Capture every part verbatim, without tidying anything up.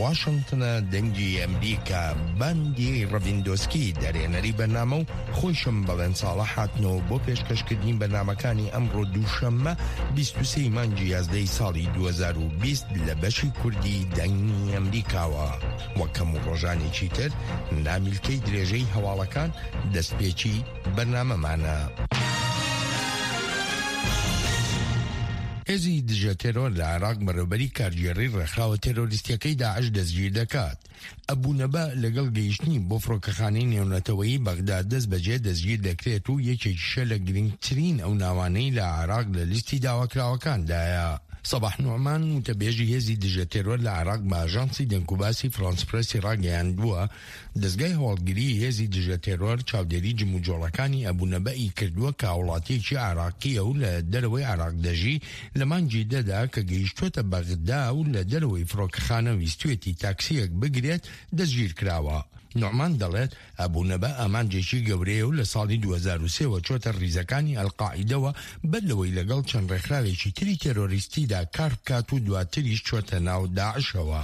واشنطن دەنگی ئەمریکا باندی ڕەڤیندۆسکی دەرێنەری بەرنامە و خۆشم بەڵێن ساڵە هاتنەوە بۆ پێشکەشکردنی بەرنامەکانی ئەمڕۆ دووشەممە بیست و سێ مانگی یازدەی ساڵی دوو هەزار و بیست لە بەشی کوردی دەنگی ئەمریکاوە. وەکەم و ڕۆژانێکی تر نامیلکەی درێژەی هەواڵەکان دەستپێکی بەرنامەمانە. هێزی دژە تێرۆر لە عێراق بەڕێوەبەری کارگێڕی ڕێکخراوە تێرۆریستیەکەی داعش دەستگیر دەکات. ئەبوونەبە لەگەڵ گەیشتنی بۆ فڕۆکەخانەی نێونەتەوەیی بەغداد دەست بەجێ دەستگیر دەکرێت و یەکێکیشە لە گرنگترین ئەو ناوانەی لە عێراق لە لیستی داواکراوەکاندایە. سەباح نوعمان وتەبێژی هێزی دژە تێرۆر لە عێراق بە ئاژانسی دەنگوباسی فرانس پرێسی ڕاگەیاندووە دەستگای هەواڵگیری هێزی دژە تێرۆر چاودێری جموجۆڵەکانی ئەبوونەبەئی کردووە کە وڵاتیەکی عێراقیە و لە دەرەوەی عێراق دەژی لە مانگی دەدا کە گەیشتوۆتە بەغدا و لە دەرەوەی فڕۆکەخانە ویستوێتی تاکسیەک بگرێت دەستگیر کراوە. نوعمان دەڵێت ئەبوونەبە ئامانجێکی گەورەیە و لە ساڵی دوو هەزار و سێ چۆتە ڕیزەکانی ئەلقاعیدەوە بەدلەوەی لەگەڵ چەند ڕێکخراوێکی تری تێرۆریستیدا کار بکات و دواتریش چۆتە ناو داعشەوە.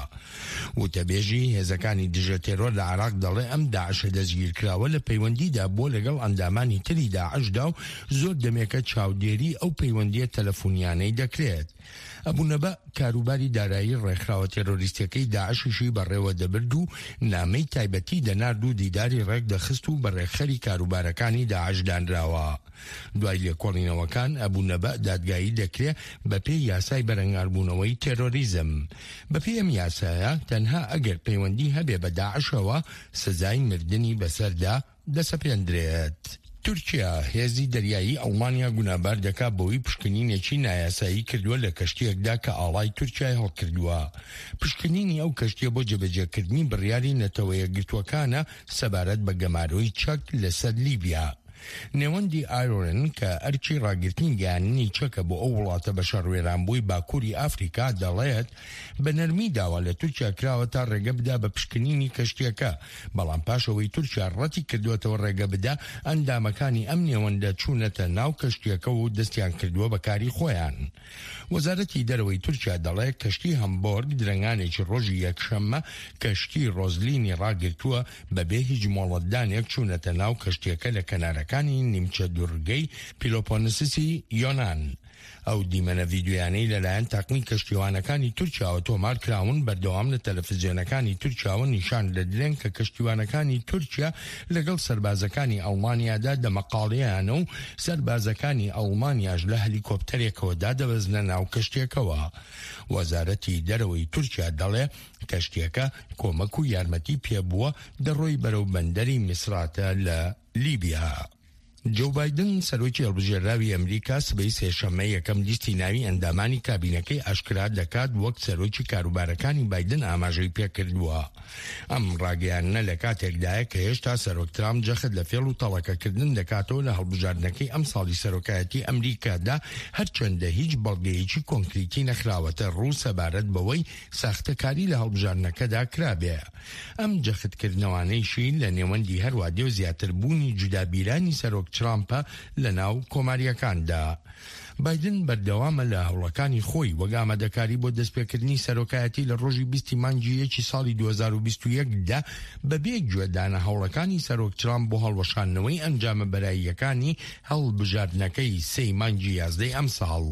وتەبێژی هێزەکانی دژە تێرۆر لە عێراق دەڵێ ئەم داعشە دەستگیر کراوە لە پەیوەندیدا بۆ لەگەڵ ئەندامانی تری داعشدا و زۆر دەمێکە چاودێری ئەو پەیوەندیە تەلەفۆنیانەی دەکرێت. ئەبوونەبە کاروباری دارایی ڕێکخراوە تێرۆریستیەکەی داعشیشی بەڕێوە دەبرد و نامەی تایبەتی دەنارد و دیداری ڕێک دەخست و بە ڕێکخەری کاروبارەکانی داعش دانراوە. دوای لێکۆڵینەوەکان ئەبوونەبە دادگایی دەکرێت بە پێی یاسای بەرەنگاربوونەوەی تێرۆریزم. بە پێی ئەم یاسایە تەنها ئەگەر پەیوەندی هەبێ بە داعشەوە سزای مردنی بەسەردا دەسەپێندرێت. تورکیا هێزی دەریایی ئەڵمانیا گونابار دەکات بەوەی پشکنینێکی نایاسایی کردووە لە کەشتیەکدا کە ئاڵای تورکیای هەڵکردووە. پشکنینی ئەو کەشتیە بۆ جێبەجێکردنی بڕیاری نەتەوەیە گرتوەکانە سەبارەت بە گەمارۆی چەک لەسەر لیبیا. نێوەندی ئایرۆن کە ئەرکی ڕاگررتنی گیاننی چەکە بۆ ئەو وڵاتە بە شەڕوێرانبووی باکووری ئافریقا دەڵێت بە نەرمی داوا لە تورکیا کراوە تا ڕێگە بدا بە پشکنینی کەشتیەکە، بەڵام پاشەوەی تورکیا ڕەتی کردوێتەوە ڕێگە بدا ئەندامەکانی ئەم نێوەندە چوونەتە ناو کەشتیەکە و دەستیان کردووە بە کاری خۆیان. وەزارەتی دەرەوەی تورکیا دەڵێت کەشتی هەمبۆرگ درەنگانێکی ڕۆژی یەکشەممە کەشتی ڕۆزلینی ڕاگرتووە بەبێ هیچ مۆڵەتدانێک چوونەتە ناو کەشتیەکە لە کەنارەکانی نیمچە دوورگەی پیلۆپۆنسسی یۆنان. ئەو دیمەنە ڤیدیۆیانەی لەلایەن تاقمی کەشتیوانەکانی تورکیاوە تۆمار کراون بەردەوام لە تەلەڤیزیۆنەکانی تورکیاوە نیشان دەدرێن کە کەشتیوانەکانی تورکیا لەگەڵ سەربازەکانی ئەڵمانیادا دەمەقاڵیانە و سەربازەکانی ئەڵمانیاش لە هەلیکۆپتەرێکەوە دادەبەزنە ناو کەشتیەکەوە. وەزارەتی دەرەوەی تورکیا دەڵێ کەشتیەکە کۆمەک و یارمەتی پێبووە دەڕۆی بەرەو بەندەری میسراتە لە لیبیا. جو بایدن سەرۆکی هەڵبژێراوی ئەمریکا سبەی سێشەممە یەکەم لیستی ناوی ئەندامانی کابینەکەی ئاشکرا دەکات وەک سەرۆکی کاروبارەکانی بایدن ئاماژەی پێکردووە. ئەم ڕاگەیانە لە کاتێکدایە کە هێشتا سەرۆک ترامپ جەخت لە فێڵ و تەڵەکەکردن دەکاتەوە لە هەڵبژاردنەکەی ئەم ساڵی سەرۆکایەتی ئەمریکادا هەرچەندە هیچ بەڵگەیەکی کۆنکریتی نەخراوەتە ڕوو سەبارەت بەوەی ساختەکاری لە هەڵبژاردنەکەدا کرابێ. ئەم جەختکردنەوانەیشی لە نێوەندی هەروە دێ و زیاتربوونی جودابیرانی سەرۆک ترامپە لە ناو کۆماریەکاندا. بایدن بەردەوامە لە هەوڵەکانی خۆی وەک ئامادەکاری بۆ دەستپێکردنی سەرۆکایەتی لە ڕۆژی بیستی مانگی یەکی ساڵی دوو هەزار و بیست و یەکدا بەبێ گوێدانە هەوڵەکانی سەرۆک ترامپ بۆ هەڵوەشاندنەوەی ئەنجامە بەراییەکانی هەڵبژاردنەکەی سێی مانگی یازدەی ئەم ساڵ.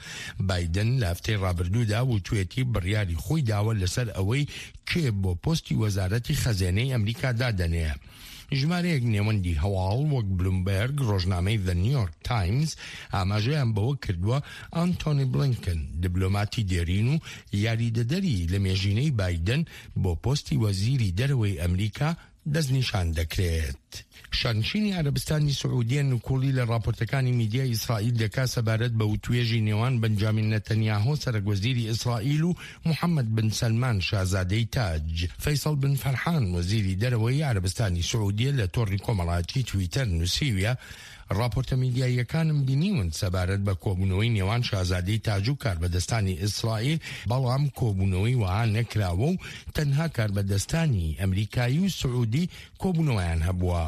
بایدن لە هەفتەی ڕابردوودا وتوێتی بڕیاری خۆی داوە لەسەر ئەوەی کێ بۆ پۆستی وەزارەتی خەزێنەی ئەمریکا دادەنێ. ژمارەیەک نێوەندی هەواڵ وەک بلومبەرگ ڕۆژنامەی The New York Times ئاماژەیان بەوە کردووە ئانتۆنی بلینکن دیبلۆماتی دێرین و یاریدەدەری لە مێژینەی بایدن بۆ پۆستی وەزیری دەرەوەی ئەمریکا دەستنیشان دەکرێت. شانشینی عەرەبستانی سعودیە نکوڵی لە راپۆرتەکانی میدیای ئیسرائیل دەکا سەبارەت بە وتوێژی نێوان بەنجامین نەتەنیاهۆ سەرۆکوەزیری ئیسرائیل و محەممەد بن سەلمان شازادەی تاج. فەیسەڵ بن فەرحان وەزیری دەرەوەی عەرەبستانی سعودیە لە تۆڕی کۆمەڵایەتی تویتەر نووسیویە راپۆرتە میدیاییەکانم بینیون سەبارەت بە کۆبوونەوەی نێوان شازادەی تاج و کاربەدەستانی ئیسرائیل، بەڵام کۆبوونەوەی وەها نەکراوە و تەنها کاربەدەستانی ئەمریکایی و سعودی کۆبوونەوەیان هەبووە.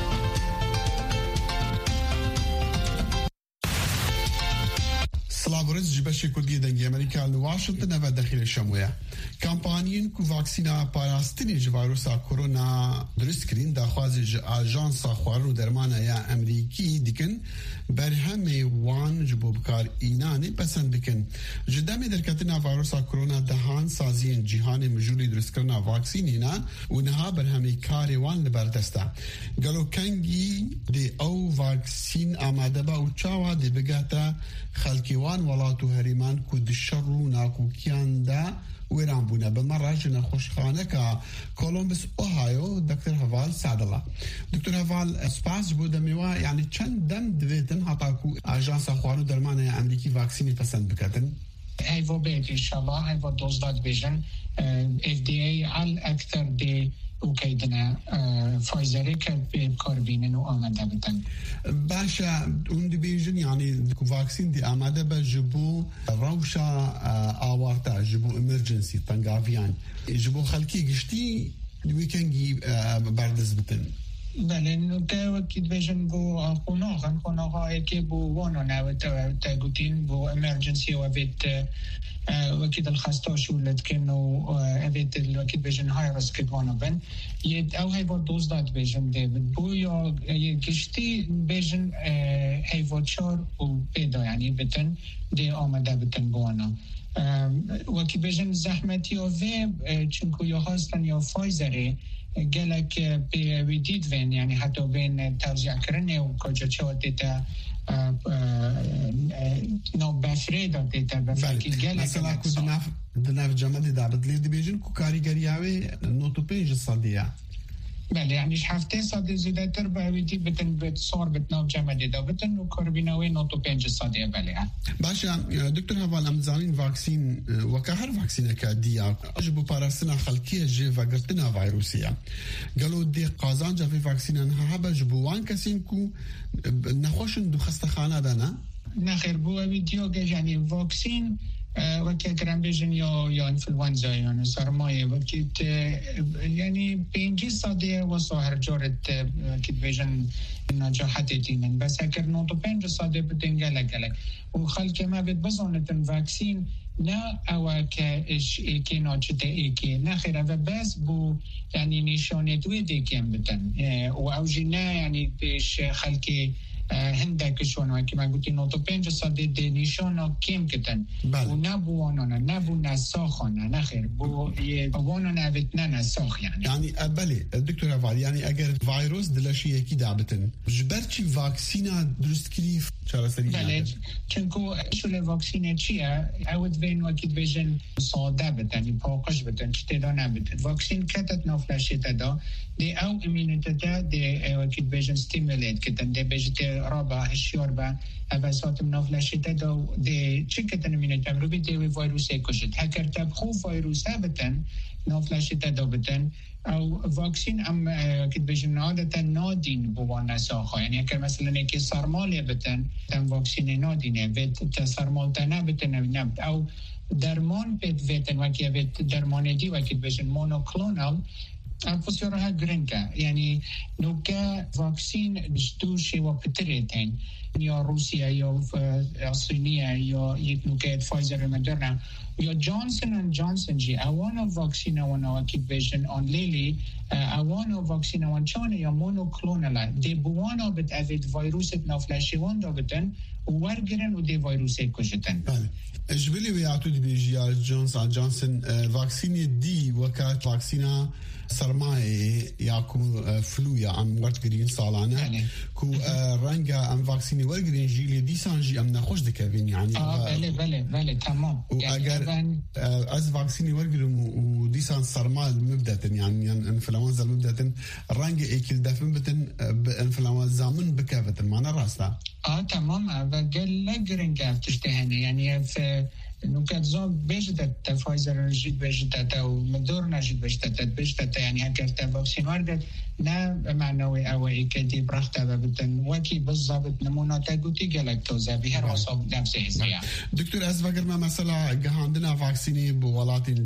سڵاو بورس جبش كردي دنگي امريكا لواشنطن افا داخل الشموية كامبانيين كو فاكسينا باراستني فيروسا كورونا درست كرين داخواز اجانسا خوارو درمانا يا امريكي ديكن برهمي وان جبو بكار ايناني پسند بكن جدامي دركتنا فيروسا كورونا دهان سازين جهان مجولي درست كرنا فاكسينينا ونها برهمي كاري وان لبردستا قالو كنجي دي او فاكسين اماده با وچاوا دي بگاتا خلقيوان ولاتو هريمان كو دشرو ناكو كيان دا ويران بونا بالمرة جنا خوشخانة كا كولومبس اوهايو دكتور هفال سعد الله دكتور هفال سباس بودا ميوا يعني چند دم دويتن هاتاكو اجانس اخوانو درمانة امريكي فاكسيني پسند بكتن هيفو بيت ان شاء الله هيفو دوزداد بيجن اف دي اي على اكثر دي وكيدنا فايزر كاربين وآمده بتن باشا اون بيجن يعني فاكسين دي آمده بجبو روشا آوارتا جبو امرجنسي تنقافيان جبو خلقي قشتي ويكنجي بردز بتن بله انه تا وكيد بيجن بو قناغن قناغا ايكي بو وانا ناو تا قوتين بو امرجنسي وابيت وكيد الخاستاش ولد كانوا ابيت الوكيد بيجن هاي ريسك وانا بن يد او هاي بو دوز دات بيجن ديفيد بو يا يكشتي بيجن هاي فوتشار وبيدا يعني بتن دي آمده بتن بوانا وكيد بيجن زحمتي وفي چونكو يا هاستن يا فايزري قالك بيديد فين يعني حتى بين توزيع كرني وكوجا شوت تا نو بفريدا ديتا بفكي قالك مثلا كنت ناف دناف جمال دابد لي ديبيجن كو كاريغرياوي نوتو بيج الصدية بله يعني شحفتين صدي زيداتر باويتي بتن بتصور بتناو جمال دا بتن وكوربيناوي نوتو بيج الصدية بله باشا دكتور هفال امزانين فاكسين وكهر فاكسين كادية اجبو بارسنا خلقية جي فاقرتنا فيروسية قالوا دي قازانجا في فاكسين انها هبا جبوان كسين كو نخوشن دو خستخانة دانا نخير بو فيديو يعني فاكسين وقتی کرم بیشتر یا یا انفلوانزا یا نسارمای وقتی یعنی پنجی ساده و ساهر جورت وقتی بیشتر نجاحت دینن بس اگر نوتو پنج ساده بدن گله گله و خالق ما بید بزنتن واکسین نه او که اش کی ناچته ای کی نه خیره و بس بو یعنی نشانه دوی دیگم بدن و اوجینا یعنی بیش خالقی هندك شلون كما قلت نوتو بينج صدق نشانه كم كتن ونبوانا نبونا ساخنا نخير بو يبوانا نبتنا نساخ يعني يعني بله الدكتور هفال يعني اگر فيروس دلشي اكيد عبتن جبرتي فاكسينا درست كليف شارع سريع بله چونكو شو الفاكسينه چيه اود بين وكيد بيجن ساده بتن باقش بتن چتدا نبتن فاكسين كتت نافلاشي تدا دي او امينيتا دي وكيد بيجن ستيموليت كتن دي بيجت رابع هشيار با ابسات منافلاشي تدا دي چكتن امينيتا روبي دي فيروس كشت هكر تبخو فيروس بتن نافلاشي تدا بتن او فاكسين ام كيد بيجن عادة نادين بوانا ساخا يعني هكر مثلا اكي سرمال بتن تن فاكسين نادينه بيت تسرمال تنا بتن نبت او درمان بيت فيتن وكي بيت درمان دي وكي بيجن مونوكلونال الفسيورها جرينكا يعني نوكا فاكسين جدوشي وبتريتين يا روسيا يا الصينية يا يتنوكا فايزر مدرنا يا جونسون اند جونسون جي اوانا فاكسين اوانا وكيد بيجن اون ليلي اوانا فاكسين اوان چانه يا مونوكلونال دي بوانا بت افيد فيروس نافلاشي وان دابتن وورگرن و دي فيروس كشتن اجبلي ويعطوا دي بيجي جونسون جونسون فاكسين دي وكات فاكسينا سرمایه یا کو فلویا ام ورگرین سالانه کو رنگا ام واکسینی ورگرین جیلی دیسانجی ام نخوش دکوین یعنی اه بله بله بله تمام و اگر از واکسینی ورگرم و دیسان سرمال مبدأ يعني انفلونزا مبدأ رنگ ایکل دفن بتن انفلونزا من بكافتن معنا راستا اه تمام وقال لجرين كافتش تهني يعني في انه كاتزون بيجتت فايزر جيت بيجتت او مدورنا جيت بيجتت بيجتت يعني هكذا فاكسين وردت نا معنوي او ايكدي براحتها بتن وكي بالضبط نمونه تاغوتي جلاكتوزا بهر وصاب نفس الشيء دكتور از وگر ما مثلا عندنا فاكسيني بولاتين